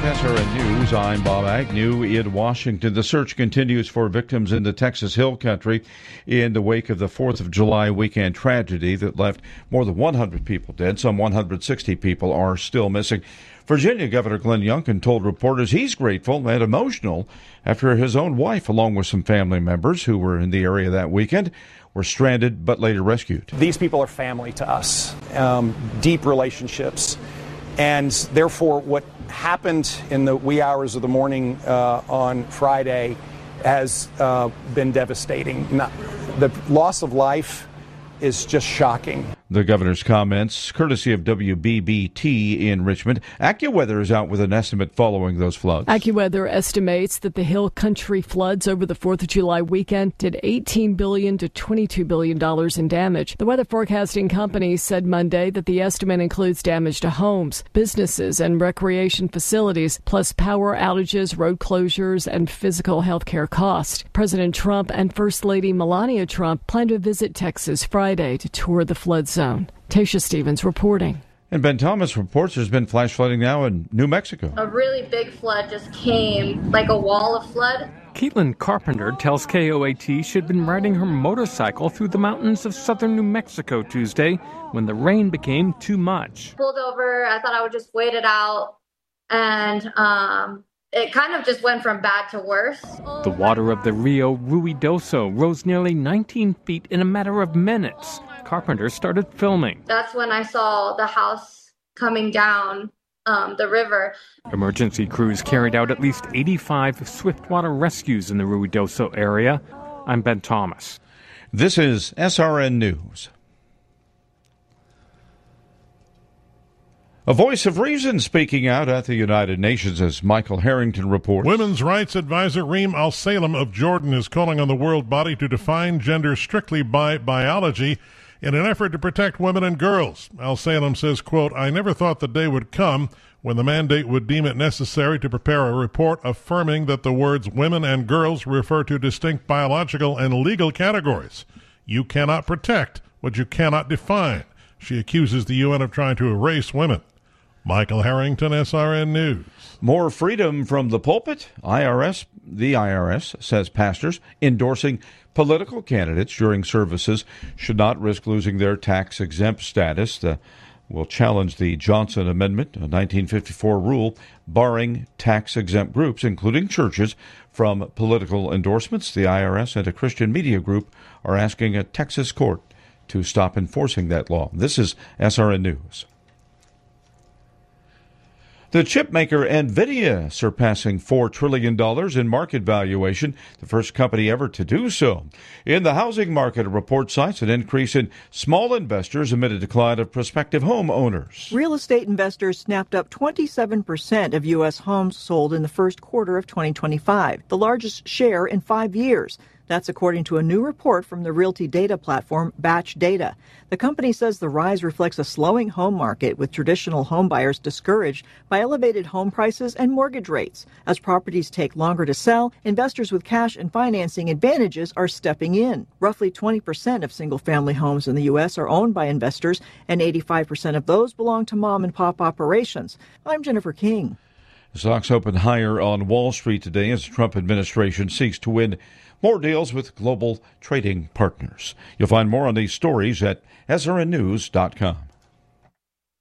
SRN News, I'm Bob Agnew in Washington. The search continues for victims in the Texas Hill Country in the wake of the 4th of July weekend tragedy that left more than 100 people dead. Some 160 people are still missing. Virginia Governor Glenn Youngkin told reporters he's grateful and emotional after his own wife, along with some family members who were in the area that weekend, were stranded but later rescued. These people are family to us, deep relationships. And therefore, what happened in the wee hours of the morning on Friday has been devastating. The loss of life is just shocking. The governor's comments, courtesy of WBBT in Richmond. AccuWeather is out with an estimate following those floods. AccuWeather estimates that the Hill Country floods over the 4th of July weekend did $18 billion to $22 billion in damage. The weather forecasting company said Monday that the estimate includes damage to homes, businesses, and recreation facilities, plus power outages, road closures, and physical health care costs. President Trump and First Lady Melania Trump plan to visit Texas Friday to tour the flood zone. Tasha Stevens reporting. And Ben Thomas reports there's been flash flooding now in New Mexico. A really big flood just came, like a wall of flood. Caitlin Carpenter tells KOAT she'd been riding her motorcycle through the mountains of southern New Mexico Tuesday when the rain became too much. Pulled over, I thought I would just wait it out, and it kind of just went from bad to worse. The water of the Rio Ruidoso rose nearly 19 feet in a matter of minutes. Carpenter started filming. That's when I saw the house coming down the river. Emergency crews carried out at least 85 swiftwater rescues in the Ruidoso area. I'm Ben Thomas. This is SRN News. A voice of reason speaking out at the United Nations, as Michael Harrington reports. Women's rights advisor Reem Al-Salem of Jordan is calling on the world body to define gender strictly by biology in an effort to protect women and girls. Al-Salem says, quote, "I never thought the day would come when the mandate would deem it necessary to prepare a report affirming that the words women and girls refer to distinct biological and legal categories. You cannot protect what you cannot define." She accuses the UN of trying to erase women. Michael Harrington, SRN News. More freedom from the pulpit. The IRS says pastors endorsing political candidates during services should not risk losing their tax-exempt status. Will challenge the Johnson Amendment, a 1954 rule barring tax-exempt groups, including churches, from political endorsements. The IRS and a Christian media group are asking a Texas court to stop enforcing that law. This is SRN News. The chip maker NVIDIA surpassing $4 trillion in market valuation, the first company ever to do so. In the housing market, a report cites an increase in small investors amid a decline of prospective home owners. Real estate investors snapped up 27% of U.S. homes sold in the first quarter of 2025, the largest share in 5 years. That's according to a new report from the realty data platform Batch Data. The company says the rise reflects a slowing home market, with traditional home buyers discouraged by elevated home prices and mortgage rates. As properties take longer to sell, investors with cash and financing advantages are stepping in. Roughly 20% of single-family homes in the U.S. are owned by investors, and 85% of those belong to mom-and-pop operations. I'm Jennifer King. Stocks opened higher on Wall Street today as the Trump administration seeks to win more deals with global trading partners. You'll find more on these stories at srnnews.com.